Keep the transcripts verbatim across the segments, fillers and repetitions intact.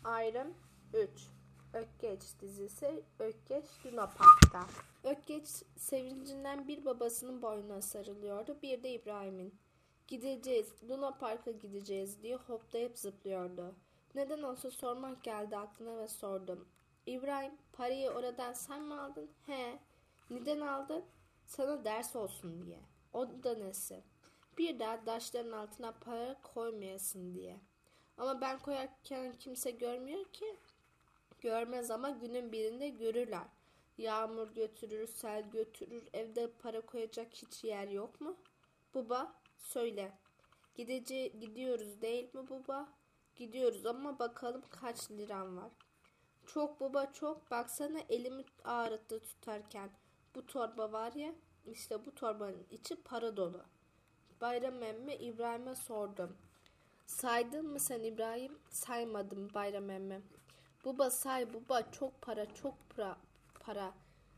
Ayrım üç. Ökkeç dizisi Ökkeç Luna Park'ta. Ökkeç sevincinden bir babasının boynuna sarılıyordu, bir de İbrahim'in. Gideceğiz, Luna Park'a gideceğiz diye hoplayıp zıplıyordu. Neden olsa sormak geldi aklına ve sordum. İbrahim, parayı oradan sen mi aldın? He. Neden aldın? Sana ders olsun diye. O da nesi? Bir daha taşların altına para koymayasın diye. Ama ben koyarken kimse görmüyor ki. Görmez ama günün birinde görürler. Yağmur götürür, sel götürür, evde para koyacak hiç yer yok mu? Baba, söyle. Gidece gidiyoruz değil mi baba? Gidiyoruz ama bakalım kaç liram var. Çok baba çok. Baksana elimi ağrıttı tutarken. Bu torba var ya, işte bu torbanın içi para dolu. Bayram emmi İbrahim'e sordum. Saydın mı sen İbrahim? Saymadım Bayram emmi. Baba say baba, çok para çok para. para.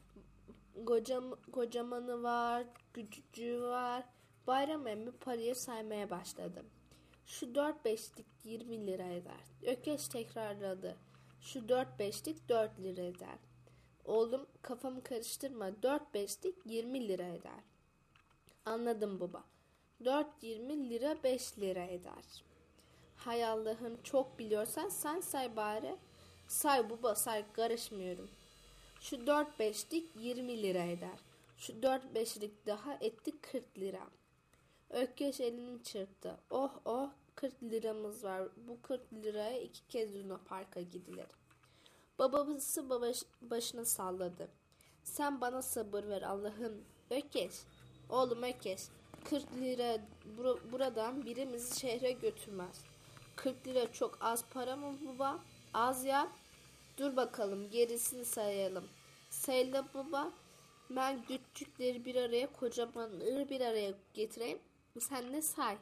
Kocam, kocamanı var, küçücüğü var. Bayram emmi parayı saymaya başladı. Şu dört beşlik yirmi lira eder. Ökeş tekrarladı. Şu dört beşlik dört lira eder. Oğlum kafamı karıştırma. Dört beşlik yirmi lira eder. Anladım baba. Dört yirmi lira beş lira eder. Hay Allah'ım, çok biliyorsan sen say bari. Say baba say, karışmıyorum. Şu dört beşlik yirmi lira eder. Şu dört beşlik daha etti kırk lira. Ökkeş elini çırptı. Oh oh, kırk liramız var. Bu kırk liraya iki kez Luna Park'a gidilir. Babası babaş, başını salladı. Sen bana sabır ver Allah'ım. Ökkeş, oğlum Ökkeş, kırk lira bur- buradan birimizi şehre götürmez. kırk lira çok az para mı baba? Az ya. Dur bakalım gerisini sayalım. Sayla baba. Ben küçükleri bir araya, kocamanları bir araya getireyim. Sen de say.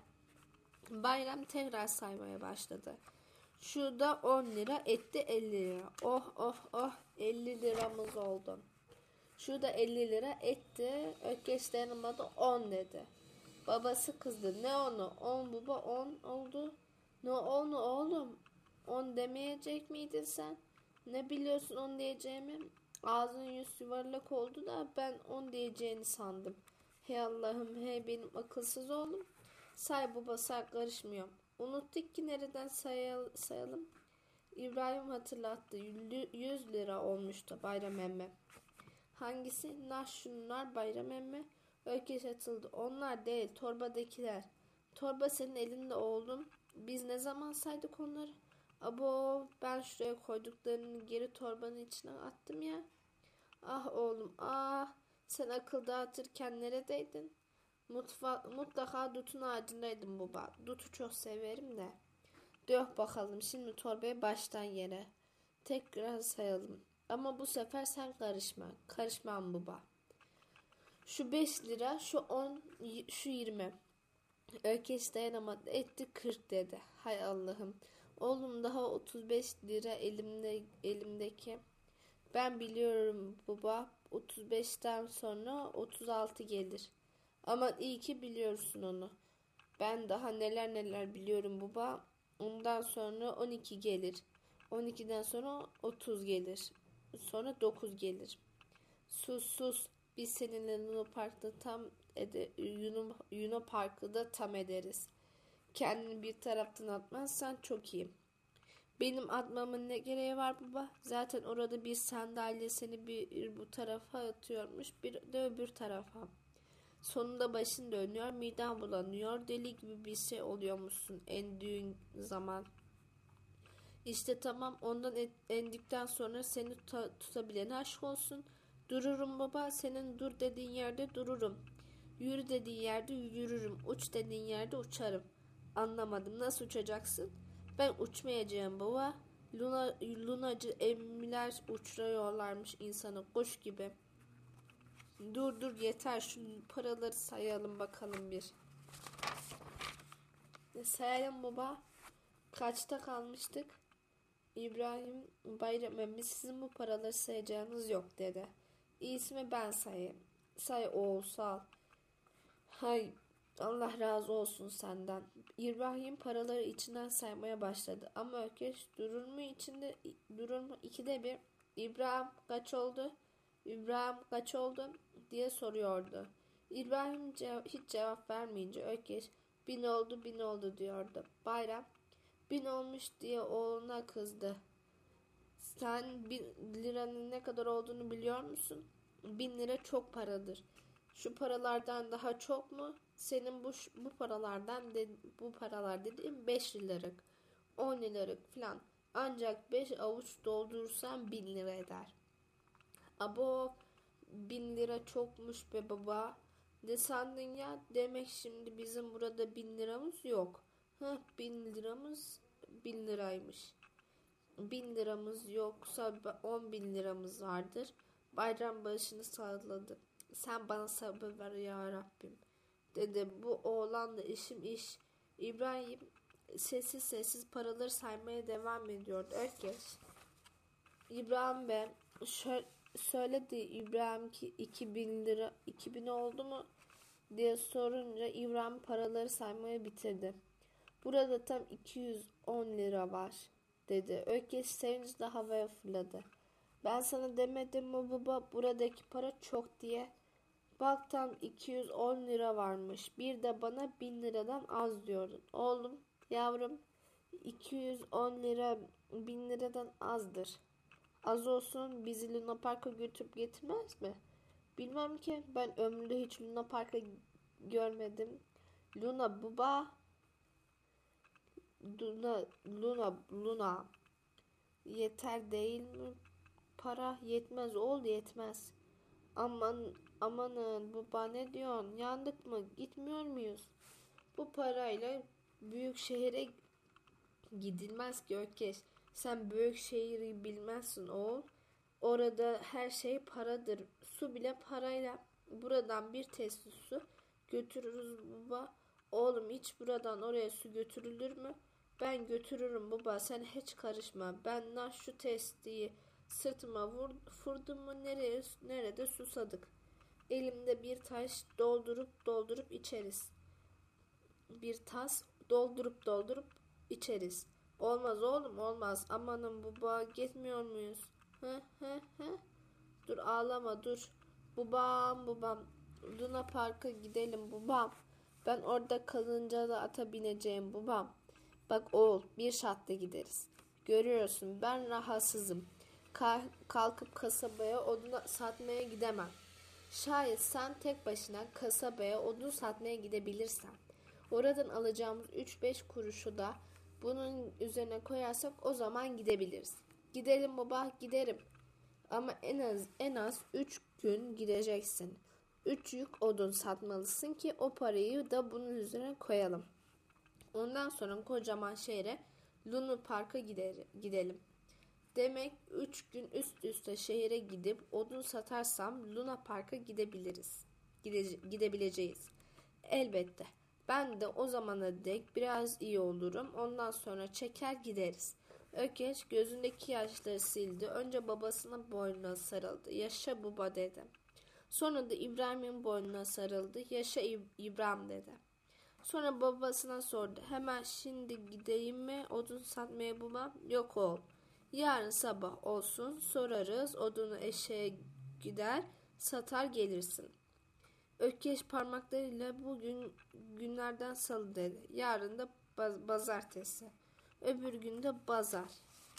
Bayram tekrar saymaya başladı. Şurada on lira etti elli lira. Oh oh oh, elli liramız oldu. Şurada elli lira etti. Ökkeş dayanamadı, on dedi. Babası kızdı. Ne onu? On baba, on oldu. Ne onu oğlum? On demeyecek miydin sen? Ne biliyorsun on diyeceğimi? Ağzın yüz yuvarlak oldu da ben on diyeceğini sandım. Hey Allah'ım, hey benim akılsız oğlum. Say baba say, karışmıyorum. Unuttuk ki nereden sayal sayalım. İbrahim hatırlattı. Yüz lira olmuştu Bayram emmi. Hangisi? Nah şunlar Bayram emmi. Ökkeş atıldı. Onlar değil, torbadakiler. Torba senin elinde oğlum. Biz ne zaman saydık onları? Abo, ben şuraya koyduklarını geri torbanın içine attım ya. Ah oğlum ah, sen akıl dağıtırken neredeydin? Mutfa mutlaka dutun ağacındaydım baba. Dutu çok severim de. Dök bakalım şimdi torbaya baştan yere. Tekrar sayalım. Ama bu sefer sen karışma. Karışmam baba. Şu beş lira, şu on, şu yirmi. Ökkeş dayanamadı, etti kırk dedi. Hay Allah'ım. Oğlum daha otuz beş lira elimde elimdeki. Ben biliyorum baba. otuz beşten sonra otuz altı gelir. Ama iyi ki biliyorsun onu. Ben daha neler neler biliyorum baba. Ondan sonra on iki gelir. on ikiden sonra otuz gelir. Sonra dokuz gelir. Sus sus. Biz seninle Luna Park'ta tam ede, Luna, Luna Park'ta tam ederiz. Kendini bir taraftan atmazsan çok iyi. Benim atmamın ne gereği var baba? Zaten orada bir sandalye seni bir bu tarafa atıyormuş, bir de öbür tarafa. Sonunda başın dönüyor, miden bulanıyor, deli gibi bir şey oluyormuşsun endüğün zaman. İşte tamam, ondan endikten sonra seni tuta, tutabilen aşk olsun. Dururum baba, senin dur dediğin yerde dururum. Yürü dediğin yerde yürürüm, uç dediğin yerde uçarım. Anlamadım, nasıl uçacaksın? Ben uçmayacağım baba. Luna, lunacı emmiler uçuruyorlarmış insanı kuş gibi. Dur dur yeter, şu paraları sayalım bakalım bir. E, sayalım baba. Kaçta kalmıştık? İbrahim Bayram emmi, sizin bu paraları sayacağınız yok dedi. İyisi mi ben sayayım? Say oğul sağ ol. Hay, Allah razı olsun senden. İbrahim paraları içinden saymaya başladı. Ama Ökkeş durur mu içinde durur mu ikide bir İbrahim kaç oldu? İbrahim kaç oldu? diye soruyordu. İbrahim cev- hiç cevap vermeyince Ökkeş bin oldu bin oldu diyordu. Bayram bin olmuş diye oğluna kızdı. Sen bin liranın ne kadar olduğunu biliyor musun? Bin lira çok paradır. Şu paralardan daha çok mu? Senin bu bu paralardan de, bu paralar dediğim beş liralık, on liralık falan. Ancak beş avuç doldurursan bin lira eder. Abo, bin lira çokmuş be baba. Ne sandın ya? Demek şimdi bizim burada bin liramız yok. Heh, bin liramız bin liraymış. Bin liramız yoksa on bin liramız vardır. Bayram başını salladı. Sen bana sabır ver ya Rabbim, dedi. Bu oğlan da işim iş. İbrahim sessiz sessiz paraları saymaya devam ediyordu. Ökkeş, İbrahim Bey, şöyle söyledi İbrahim ki iki bin lira iki bin oldu mu diye sorunca İbrahim paraları saymayı bitirdi. Burada tam iki yüz on lira var, dedi. Ökkeş sevinçle havaya fırladı. Ben sana demedim mi baba buradaki para çok diye? Bak tam iki yüz on lira varmış. Bir de bana bin liradan az diyordun. Oğlum, yavrum, iki yüz on lira bin liradan azdır. Az olsun bizi Luna Park'a götürüp getirmez mi? Bilmem ki, ben ömrümde hiç Luna Park'a görmedim. Luna baba, Luna, Luna, Luna. Yeter değil mi? Para yetmez oğul, yetmez. Aman amanın baba, ne diyorsun? Yandık mı? Gitmiyor muyuz? Bu parayla büyük şehire gidilmez ki Ökkeş. Sen büyük şehri bilmezsin oğul. Orada her şey paradır. Su bile parayla. Buradan bir testi su götürürüz baba. Oğlum, hiç buradan oraya su götürülür mü? Ben götürürüm baba, sen hiç karışma. Ben na şu testiyi sırtıma vur, vurdum mu nereye, nerede susadık. Elimde bir taş doldurup doldurup içeriz. Bir tas doldurup doldurup içeriz. Olmaz oğlum, olmaz. Amanın baba, gitmiyor muyuz? Hı hı hı. Dur ağlama, dur. Babam babam. Luna Park'a gidelim babam. Ben orada kalınca da ata bineceğim babam. Bak oğul, bir şartla gideriz. Görüyorsun ben rahatsızım. Ka- kalkıp kasabaya odun satmaya gidemem. Şayet sen tek başına kasabaya odun satmaya gidebilirsen, oradan alacağımız üç beş kuruşu da bunun üzerine koyarsak o zaman gidebiliriz. Gidelim baba, giderim. Ama en az en az üç gün gideceksin. Üç yük odun satmalısın ki o parayı da bunun üzerine koyalım. Ondan sonra kocaman şehre, Luna Park'a gider, gidelim. Demek üç gün üst üste şehre gidip odun satarsam Luna Park'a gidebiliriz. Gide, gidebileceğiz. Elbette. Ben de o zamana dek biraz iyi olurum. Ondan sonra çeker gideriz. Ökkeş gözündeki yaşları sildi. Önce babasının boynuna sarıldı. Yaşa baba, dedi. Sonra da İbrahim'in boynuna sarıldı. Yaşa İbrahim, dedi. Sonra babasına sordu. Hemen şimdi gideyim mi odun satmaya baba? Yok oğul. Yarın sabah olsun, sorarız. Odunu eşeğe gider satar gelirsin. Ökkeş parmaklarıyla bugün günlerden salı, dedi. Yarın da baz- pazartesi. Öbür gün de pazar.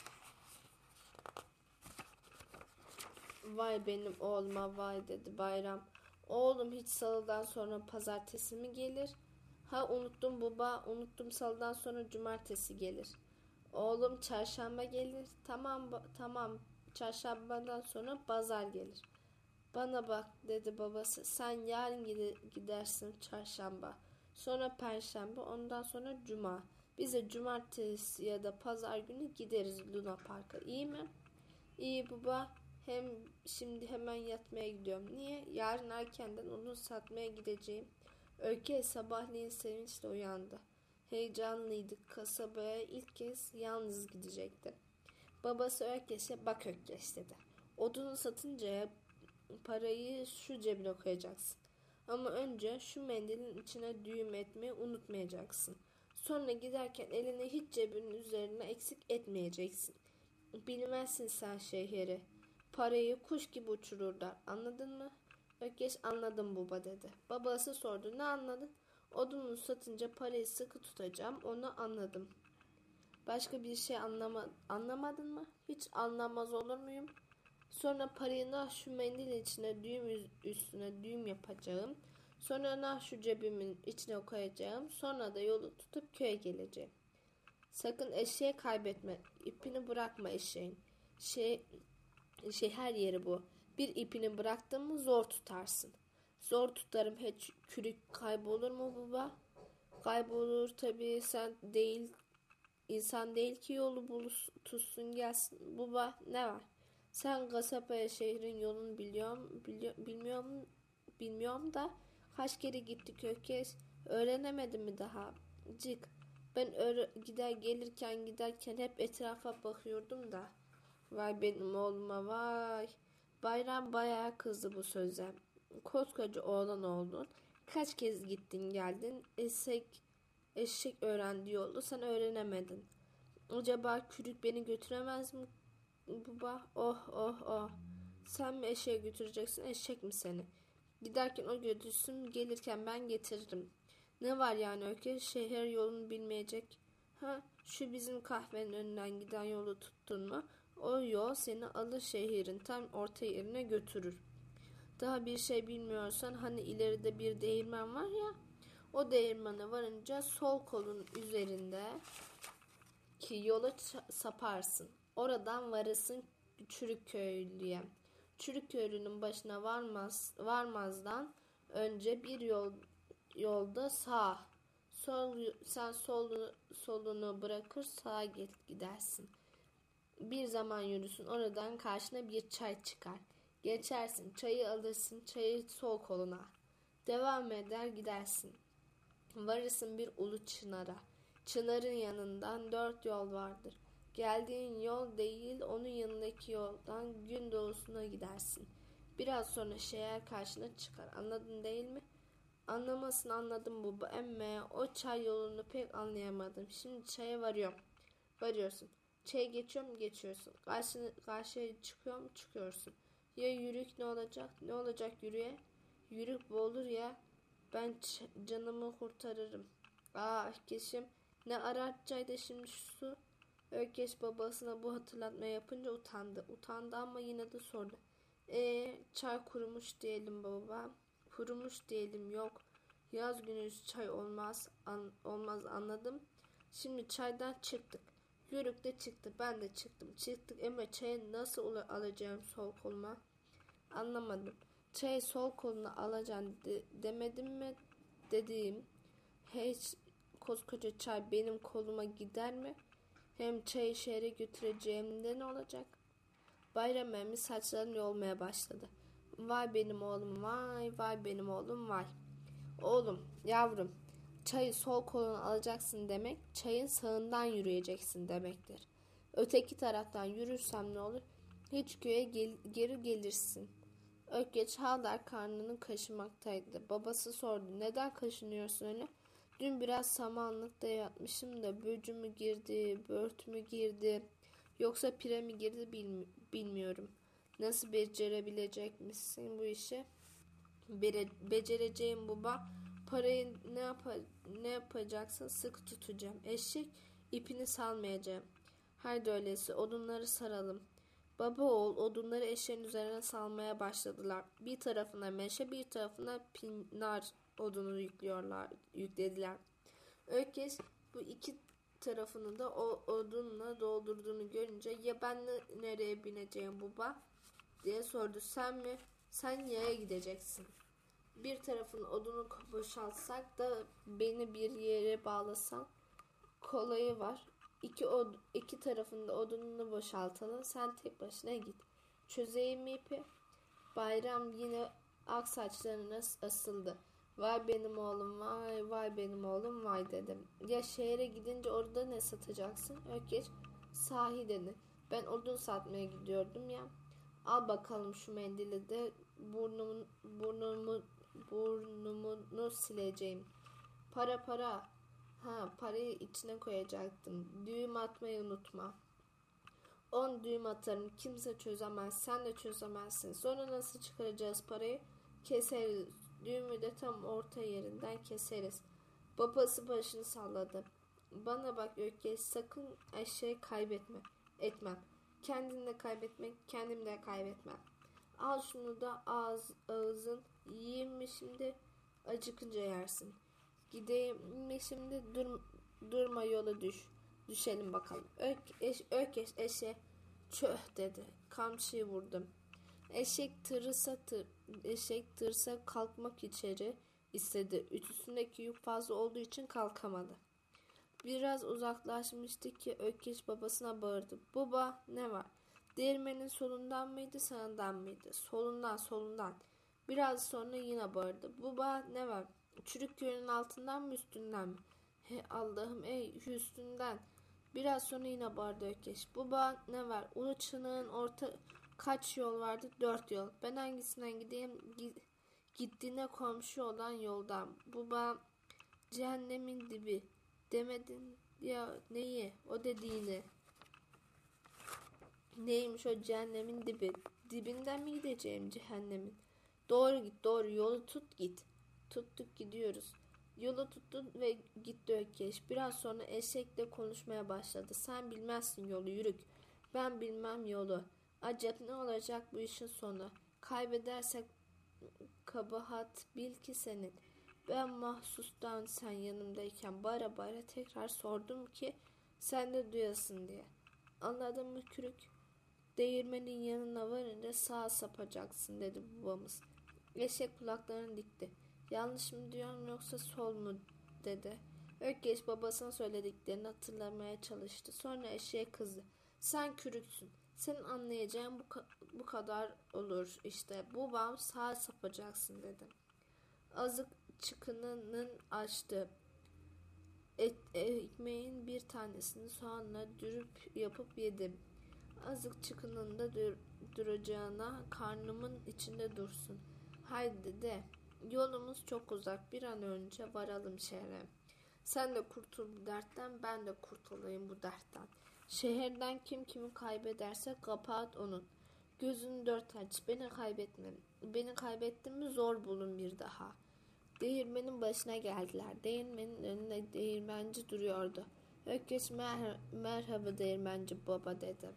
Vay benim oğluma vay, dedi Bayram. Oğlum, hiç salıdan sonra pazartesi mi gelir? Ha, unuttum baba, unuttum, salıdan sonra cumartesi gelir. Oğlum, çarşamba gelir. Tamam tamam, çarşambadan sonra pazar gelir. Bana bak, dedi babası, sen yarın gidersin çarşamba, sonra perşembe, ondan sonra cuma. Bize cumartesi ya da pazar günü gideriz Luna Park'a, iyi mi? İyi baba. Hem şimdi hemen yatmaya gidiyorum. Niye? Yarın erkenden onu satmaya gideceğim. Öykü sabahleyin sevinçle uyandı. Heyecanlıydı. Kasabaya ilk kez yalnız gidecekti. Babası Ökkeş'e, bak Ökkeş, dedi. Odunu satınca parayı şu cebine koyacaksın. Ama önce şu mendilin içine düğüm etmeyi unutmayacaksın. Sonra giderken elini hiç cebinin üzerine eksik etmeyeceksin. Bilmezsin sen şehri. Parayı kuş gibi uçururlar. Anladın mı? Ökkeş anladım baba dedi. Babası sordu, ne anladın? Odunu satınca parayı sıkı tutacağım, onu anladım. Başka bir şey anlama, anlamadın mı? Hiç anlamaz olur muyum? Sonra parayı nah şu mendilin içine düğüm üstüne düğüm yapacağım. Sonra nah şu cebimin içine koyacağım. Sonra da yolu tutup köye geleceğim. Sakın eşeği kaybetme. İpini bırakma eşeğin. Şey, şey her yeri bu. Bir ipini bıraktın mı zor tutarsın. Zor tutarım, hiç kürük kaybolur mu baba? Kaybolur tabii, sen değil, insan değil ki yolu bulur, tutsun gelsin. Baba ne var? Sen kasabaya şehrin yolunu biliyorum, biliyor, bilmiyorum, bilmiyorum da kaç kere gittik Ökkeş, öğrenemedin mi daha? Cık, ben öyle gider gelirken giderken hep etrafa bakıyordum da. Vay benim oğluma vay. Bayram bayağı kızdı bu söze. Koskoca oğlan oldun. Kaç kez gittin geldin. Eşek, eşek öğrendi yolu. Sen öğrenemedin. Acaba kürük beni götüremez mi baba? Oh oh oh. Sen mi eşeğe götüreceksin, eşek mi seni? Giderken o götürsün, gelirken ben getiririm. Ne var yani Öykü? Şehir yolunu bilmeyecek. Ha, şu bizim kahvenin önünden giden yolu tuttun mu? O yol seni alır şehrin tam orta yerine götürür. Daha bir şey bilmiyorsan hani ileride bir değirmen var ya, o değirmene varınca sol kolun üzerinde ki yola saparsın. Oradan varırsın Çürükköylü'ye. Çürükköylü'nün başına varmaz, varmazdan önce bir yol yolda sağ. Sol, sen solunu, solunu bırakır sağa gidersin. Bir zaman yürüsün, oradan karşına bir çay çıkar. Geçersin, çayı alırsın, çayı sol koluna. Devam eder gidersin. Varırsın bir ulu çınara. Çınarın yanından dört yol vardır. Geldiğin yol değil, onun yanındaki yoldan gün doğusuna gidersin. Biraz sonra şehir karşına çıkar. Anladın değil mi? Anlamasın anladım baba. Emme o çay yolunu pek anlayamadım. Şimdi çaya varıyorum. Varıyorsun. Çaya geçiyorum, geçiyorsun. Karşına, karşıya çıkıyorum, çıkıyorsun. Ya yürük ne olacak? Ne olacak yürüye? Yürük bu olur ya. Ben canımı kurtarırım. Aa Ökkeş'im, ne arar çayda şimdi şu su? Ökkeş babasına bu hatırlatma yapınca utandı. Utandı ama yine de sordu. Ee, çay kurumuş diyelim baba. Kurumuş diyelim, yok. Yaz günü çay olmaz, an, olmaz anladım. Şimdi çaydan çıktık. Yörük de çıktı, ben de çıktım. Çıktık ama çayı nasıl alacağım sol koluma? Anlamadım. Çayı sol koluna alacaksın de, demedim mi? Dediğim, hiç koskoca çay benim koluma gider mi? Hem çayı şehre götüreceğimde ne olacak? Bayram emmi saçlarını yolmaya başladı. Vay benim oğlum vay, vay benim oğlum vay. Oğlum, yavrum, çayı sol koluna alacaksın demek, çayın sağından yürüyeceksin demektir. Öteki taraftan yürürsem ne olur? Hiç köye gel- geri gelirsin. Ökkeş hala karnını kaşımaktaydı. Babası sordu, neden kaşınıyorsun öyle? Dün biraz samanlıkta yatmışım da böcü mü girdi, bört mü girdi, yoksa pire mi girdi bilmi- bilmiyorum. Nasıl becerebilecek misin bu işi? Bere- becereceğim baba. Parayı ne, yap- ne yapacaksın? Sıkı tutacağım. Eşek ipini salmayacağım. Haydi öyleyse odunları saralım. Baba oğul odunları eşeğin üzerine salmaya başladılar. Bir tarafına meşe, bir tarafına pinar odunu yüklüyorlar, yüklediler. Ökkeş bu iki tarafını da o odunla doldurduğunu görünce ya ben nereye bineceğim baba diye sordu. Sen mi? Sen yaya gideceksin. Bir tarafın odunu boşaltsak da beni bir yere bağlasan kolayı var. İki, od iki tarafında odununu boşaltalım. Sen tek başına git. Çözeyim mi ipi? Bayram yine ak saçlarına asıldı. Vay benim oğlum vay, vay benim oğlum vay dedim. Ya şehre gidince orada ne satacaksın? Ökkeş sahi dedi. Ben odun satmaya gidiyordum ya. Al bakalım şu mendili de burnumun, burnumu burnumunu sileceğim. Para para. Ha, parayı içine koyacaktım. Düğüm atmayı unutma. On düğüm atarım. Kimse çözemez. Sen de çözemezsin. Sonra nasıl çıkaracağız parayı? Keseriz. Düğümü de tam orta yerinden keseriz. Babası başını salladı. Bana bak Ökkeş, sakın eşeği kaybetme. Etmem. Kendini de kaybetmek, kendim de kaybetmem. Al şunu da ağız, ağzın. Yiyeyim mi şimdi? Acıkınca yersin. Gideyim mi şimdi? Dur, durma yola düş. Düşelim bakalım. Ökkeş, ökkeş eşeğe çöh dedi. Kamçıyı vurdum. Eşek tırısa tır, eşek tırsa kalkmak içeri istedi. Üstündeki yük fazla olduğu için kalkamadı. Biraz uzaklaşmıştı ki Ökkeş babasına bağırdı. Baba ne var? Değirmenin solundan mıydı sağından mıydı? Solundan solundan. Biraz sonra yine bağırdı. Baba ne var? Çürük köyünün altından mı üstünden mi? He Allah'ım ey üstünden. Biraz sonra yine bağırdı Ökkeş. Baba ne var? Ulu Çınar'ın orta kaç yol vardı? Dört yol. Ben hangisinden gideyim? Gittiğine komşu olan yoldan. Baba cehennemin dibi. Demedin ya neyi? O dediğini. Neymiş o cehennemin dibi? Dibinden mi gideceğim cehennemin? Doğru git doğru yolu tut git. Tuttuk gidiyoruz. Yolu tuttu ve gitti Ökkeş. Biraz sonra eşekle konuşmaya başladı. Sen bilmezsin yolu yürük. Ben bilmem yolu. Acep ne olacak bu işin sonu? Kaybedersek kabahat bil ki senin. Ben mahsustan sen yanımdayken bara bara tekrar sordum ki sen de duyasın diye. Anladın mı kürük? Değirmenin yanına varınca sağa sapacaksın dedi babamız. Eşek kulaklarını dikti. Yanlış mı diyorum yoksa sol mu dedi. Ökkeş babasına söylediklerini hatırlamaya çalıştı. Sonra eşeğe kızdı. Sen kürüksün. Senin anlayacağın bu, ka- bu kadar olur işte. Babam sağa sapacaksın dedi. Azık çıkınının açtı. Et, ekmeğin bir tanesini soğanla dürüp yapıp yedim. Azık çıkınında dur, duracağına karnımın içinde dursun. Haydi de. Yolumuz çok uzak. Bir an önce varalım şehre. Sen de kurtul bu dertten, ben de kurtulayım bu dertten. Şehirden kim kimi kaybederse kapat onun. Gözünü dört aç. Beni kaybetme. Beni kaybettin mi zor bulun bir daha. Değirmenin başına geldiler. Değirmenin önünde değirmenci duruyordu. Ökkeş mer merhaba değirmenci baba dedi.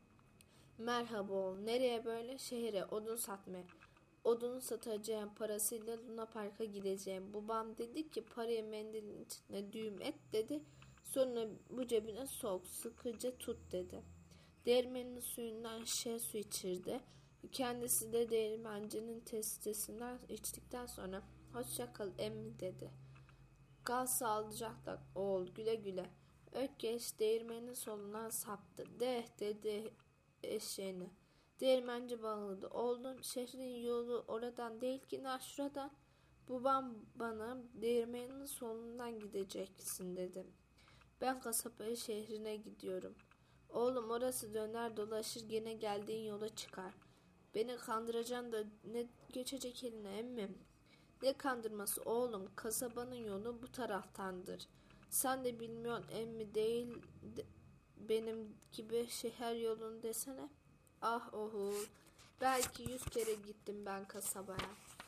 Merhaba oğul. Nereye böyle? Şehre odun satmaya. Odunu satacağım parasıyla Luna Park'a gideceğim. Babam dedi ki parayı mendilin içine düğüm et dedi. Sonra bu cebine sok sıkıca tut dedi. Değirmenin suyundan şişe su içirdi. Kendisi de değirmencinin testisinden içtikten sonra hoşça kal emmi dedi. Kal sağlıcakla oğul güle güle. Ökkeş değirmenin solundan saptı. De dedi eşeğine. Değirmenci bağladı. Oğlum şehrin yolu oradan değil ki şuradan. Babam bana değirmenin solundan gideceksin dedi. Ben kasabaya şehrine gidiyorum. Oğlum orası döner dolaşır gene geldiğin yola çıkar. Beni kandıracaksın da ne geçecek eline emmim? Ne kandırması oğlum kasabanın yolu bu taraftandır. Sen de bilmiyorsun emmi değil de, benim gibi şehir yolunu desene. Ah ohu belki yüz kere gittim ben kasabaya.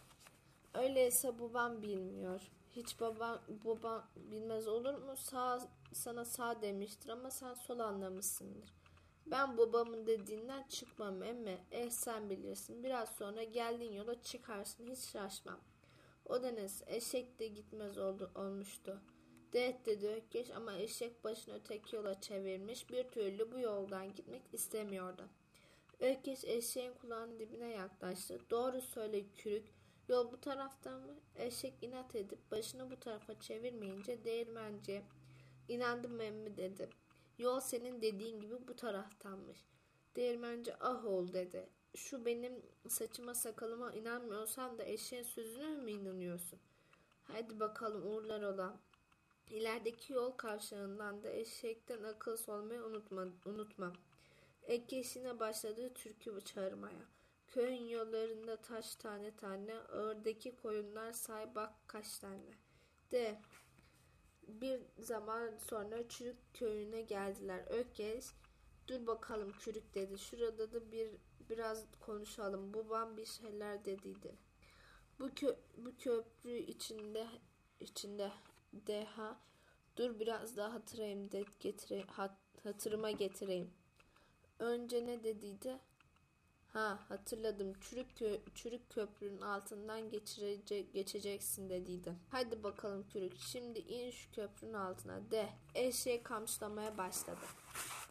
Öyleyse babam bilmiyor. Hiç babam, babam bilmez olur mu? Sağ, sana sağ demiştir ama sen sol anlamışsındır. Ben babamın dediğinden çıkmam emme. Eh sen bilirsin. Biraz sonra geldiğin yola çıkarsın. Hiç şaşmam. O da nesi? Eşek de gitmez oldu, olmuştu. Det dedi Ökkeş ama eşek başını öteki yola çevirmiş. Bir türlü bu yoldan gitmek istemiyordu. Ökkeş eşeğin kulağının dibine yaklaştı. Doğru söyle kürük. Yol bu taraftan mı? Eşek inat edip başını bu tarafa çevirmeyince değirmenci inandım emmi dedi. Yol senin dediğin gibi bu taraftanmış. Değirmenci ah ol dedi. Şu benim saçıma sakalıma inanmıyorsan da eşeğin sözüne mi inanıyorsun? Hadi bakalım uğurlar ola. İlerideki yol kavşağından da eşekten akıl sormayı unutma, unutma. Ökkeş yine başladı türkü çağırmaya. Köyün yollarında taş tane tane, ağırdaki koyunlar say bak kaç tane. De bir zaman sonra Çürük köyüne geldiler. Ökkeş, dur bakalım Çürük dedi. Şurada da bir biraz konuşalım. Babam bir şeyler dediydi. Bu kö bu köprü içinde içinde deha dur biraz daha hatırlayayım de getire hat, hatırıma getireyim. Önce ne dediydi? Ha hatırladım. Çürük kö çürük köprünün altından geçirecek geçeceksin dediydi. Hadi bakalım Çürük. Şimdi in şu köprünün altına de. Eşeği kamçılamaya başladı.